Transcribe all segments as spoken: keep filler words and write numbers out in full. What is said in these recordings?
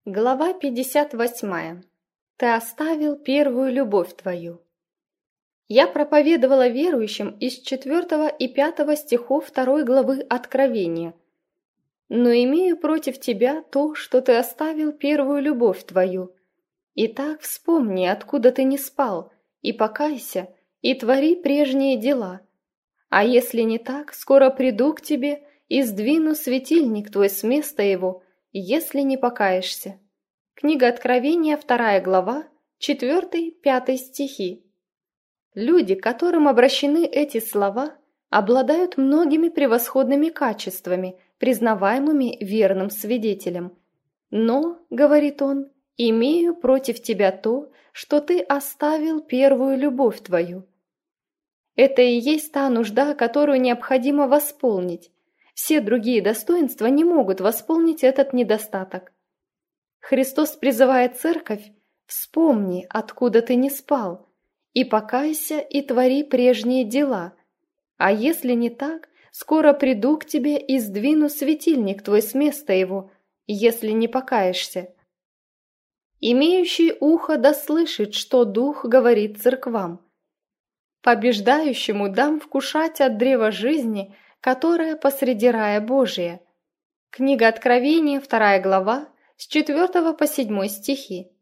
Глава пятьдесят восьмая. Ты оставил первую любовь твою. Я проповедовала верующим из четвертого и пятого стихов второй главы Откровения. Но имею против тебя то, что ты оставил первую любовь твою. Итак, вспомни, откуда ты не спал, и покайся, и твори прежние дела. А если не так, скоро приду к тебе и сдвину светильник твой с места его, если не покаешься. Книга Откровения, вторая глава, четыре-пять стихи. Люди, к которым обращены эти слова, обладают многими превосходными качествами, признаваемыми верным свидетелем. Но, говорит он, имею против тебя то, что ты оставил первую любовь твою. Это и есть та нужда, которую необходимо восполнить. Все другие достоинства не могут восполнить этот недостаток. Христос призывает церковь: вспомни, откуда ты не спал, и покайся, и твори прежние дела. А если не так, скоро приду к тебе и сдвину светильник твой с места его, если не покаешься. Имеющий ухо да слышит, что Дух говорит церквам. Побеждающему дам вкушать от древа жизни, которое посреди рая Божия. Книга Откровения, вторая глава, с четвертого по седьмой стихи.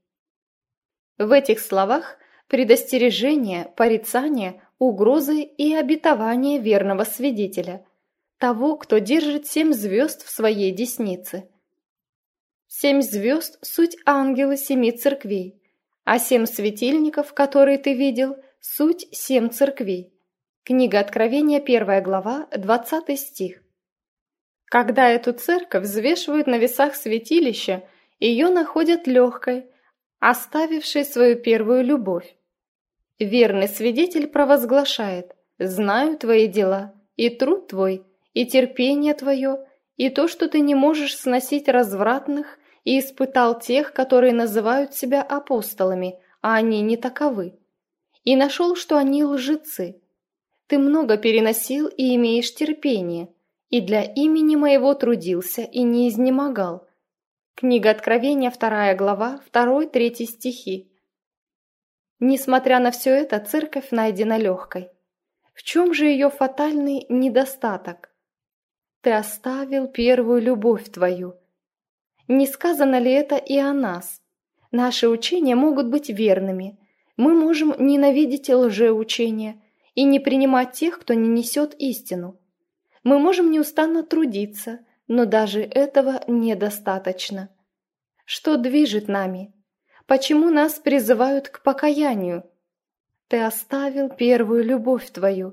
В этих словах предостережение, порицание, угрозы и обетование верного свидетеля, того, кто держит семь звезд в своей деснице. Семь звезд – суть ангелы семи церквей, а семь светильников, которые ты видел, суть семь церквей. Книга Откровения, первая глава, двадцатый стих. Когда эту церковь взвешивают на весах святилища, ее находят легкой, оставившей свою первую любовь. Верный свидетель провозглашает: «Знаю твои дела, и труд твой, и терпение твое, и то, что ты не можешь сносить развратных, и испытал тех, которые называют себя апостолами, а они не таковы, и нашел, что они лжецы. Ты много переносил и имеешь терпение, и для имени моего трудился и не изнемогал». Книга Откровения, вторая глава, второй-третий стихи. Несмотря на все это, церковь найдена легкой. В чем же ее фатальный недостаток? Ты оставил первую любовь твою. Не сказано ли это и о нас? Наши учения могут быть верными. Мы можем ненавидеть лжеучения и не принимать тех, кто не несет истину. Мы можем неустанно трудиться, но даже этого недостаточно. Что движет нами? Почему нас призывают к покаянию? Ты оставил первую любовь твою.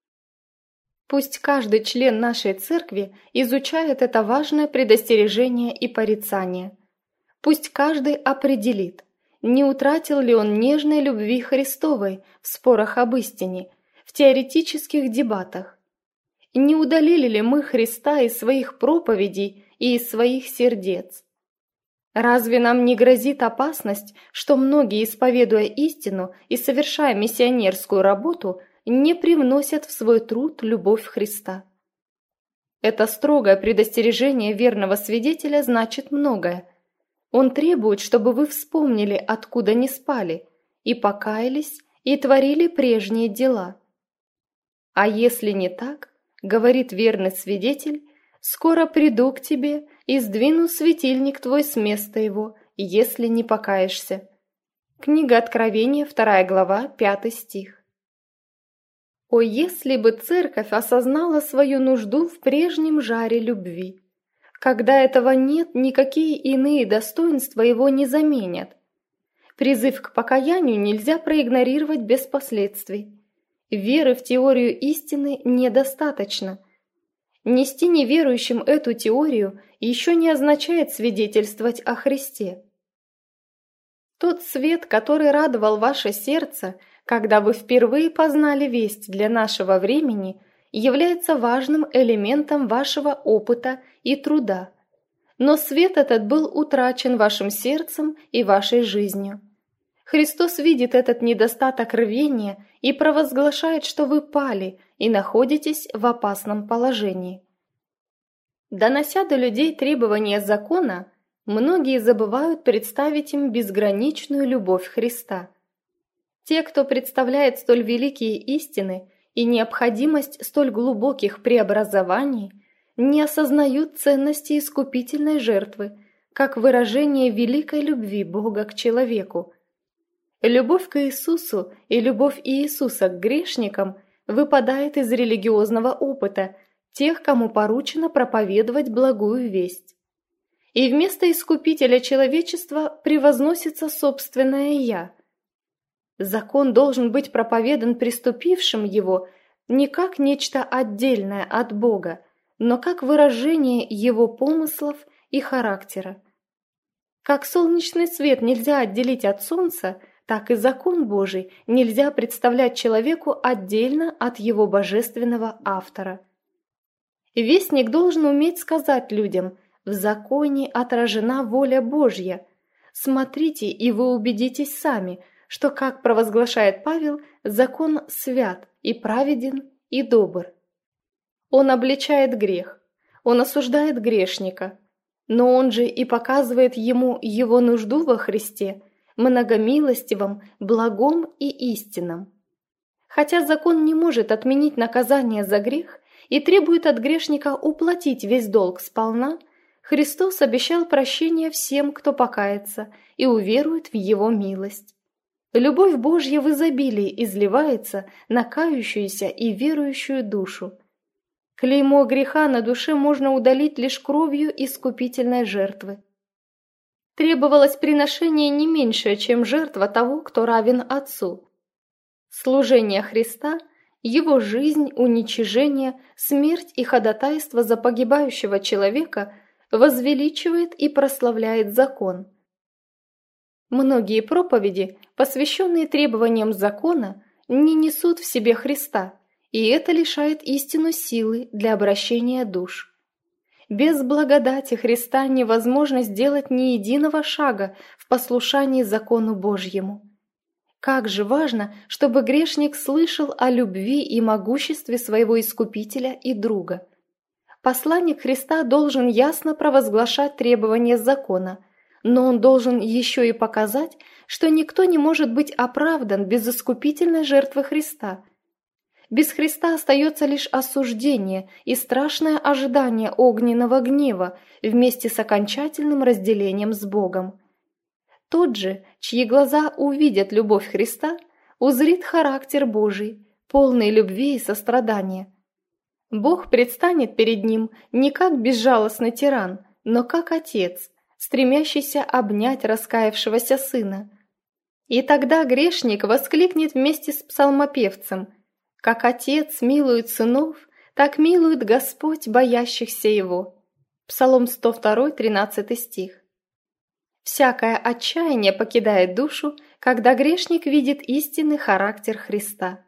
Пусть каждый член нашей церкви изучает это важное предостережение и порицание. Пусть каждый определит, не утратил ли он нежной любви Христовой в спорах об истине, в теоретических дебатах. Не удалили ли мы Христа из своих проповедей и из своих сердец? Разве нам не грозит опасность, что многие, исповедуя истину и совершая миссионерскую работу, не привносят в свой труд любовь Христа? Это строгое предостережение верного свидетеля значит многое. Он требует, чтобы вы вспомнили, откуда не спали, и покаялись, и творили прежние дела. А если не так, говорит верный свидетель, скоро приду к тебе и сдвину светильник твой с места его, если не покаешься. Книга Откровения, вторая глава, пятый стих. О, если бы церковь осознала свою нужду в прежнем жаре любви! Когда этого нет, никакие иные достоинства его не заменят. Призыв к покаянию нельзя проигнорировать без последствий. Веры в теорию истины недостаточно. Нести неверующим эту теорию еще не означает свидетельствовать о Христе. Тот свет, который радовал ваше сердце, когда вы впервые познали весть для нашего времени, является важным элементом вашего опыта и труда. Но свет этот был утрачен вашим сердцем и вашей жизнью. Христос видит этот недостаток рвения и провозглашает, что вы пали и находитесь в опасном положении. Донося до людей требования закона, Многие забывают представить им безграничную любовь Христа. Те, кто представляет столь великие истины и необходимость столь глубоких преобразований, не осознают ценности искупительной жертвы, как выражение великой любви Бога к человеку. Любовь к Иисусу и любовь Иисуса к грешникам выпадает из религиозного опыта тех, кому поручено проповедовать благую весть. И вместо искупителя человечества превозносится собственное «я». Закон должен быть проповедан приступившим его не как нечто отдельное от Бога, но как выражение его помыслов и характера. Как солнечный свет нельзя отделить от солнца, так и закон Божий нельзя представлять человеку отдельно от его божественного автора. Вестник должен уметь сказать людям: в законе отражена воля Божья. Смотрите, и вы убедитесь сами, что, как провозглашает Павел, закон свят и праведен и добр. Он обличает грех, он осуждает грешника, но он же и показывает ему его нужду во Христе, многомилостивом, благом и истинном. Хотя закон не может отменить наказание за грех и требует от грешника уплатить весь долг сполна, Христос обещал прощение всем, кто покается и уверует в Его милость. Любовь Божья в изобилии изливается на кающуюся и верующую душу. Клеймо греха на душе можно удалить лишь кровью искупительной жертвы. Требовалось приношение не меньшее, чем жертва того, кто равен Отцу. Служение Христа, Его жизнь, уничижение, смерть и ходатайство за погибающего человека возвеличивает и прославляет закон. Многие проповеди, посвященные требованиям закона, не несут в себе Христа, и это лишает истину силы для обращения душ. Без благодати Христа невозможно сделать ни единого шага в послушании закону Божьему. Как же важно, чтобы грешник слышал о любви и могуществе своего Искупителя и друга. Посланник Христа должен ясно провозглашать требования закона, но он должен еще и показать, что никто не может быть оправдан без искупительной жертвы Христа. Без Христа остается лишь осуждение и страшное ожидание огненного гнева вместе с окончательным разделением с Богом. Тот же, чьи глаза увидят любовь Христа, узрит характер Божий, полный любви и сострадания. Бог предстанет перед ним не как безжалостный тиран, но как отец, стремящийся обнять раскаявшегося сына. И тогда грешник воскликнет вместе с псалмопевцем: «Как отец милует сынов, так милует Господь боящихся его». Псалом сто два, тринадцатый стих. Всякое отчаяние покидает душу, когда грешник видит истинный характер Христа.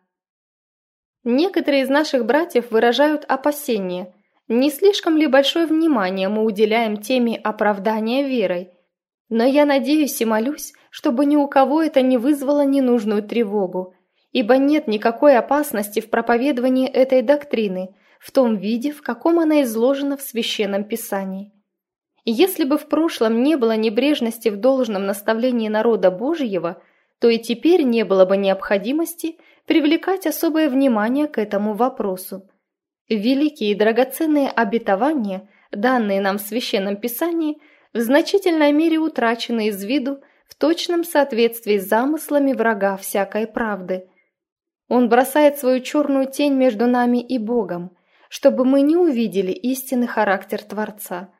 Некоторые из наших братьев выражают опасение, не слишком ли большое внимание мы уделяем теме оправдания верой. Но я надеюсь и молюсь, чтобы ни у кого это не вызвало ненужную тревогу, ибо нет никакой опасности в проповедовании этой доктрины в том виде, в каком она изложена в Священном Писании. Если бы в прошлом не было небрежности в должном наставлении народа Божьего, то и теперь не было бы необходимости привлекать особое внимание к этому вопросу. Великие и драгоценные обетования, данные нам в Священном Писании, в значительной мере утрачены из виду в точном соответствии с замыслами врага всякой правды. Он бросает свою черную тень между нами и Богом, чтобы мы не увидели истинный характер Творца.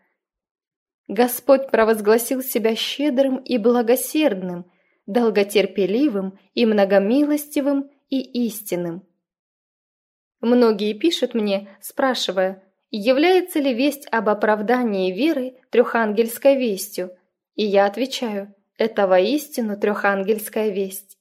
Господь провозгласил себя щедрым и благосердным, долготерпеливым и многомилостивым и истинным. Многие пишут мне, спрашивая, является ли весть об оправдании веры трехангельской вестью, и я отвечаю, это воистину трехангельская весть.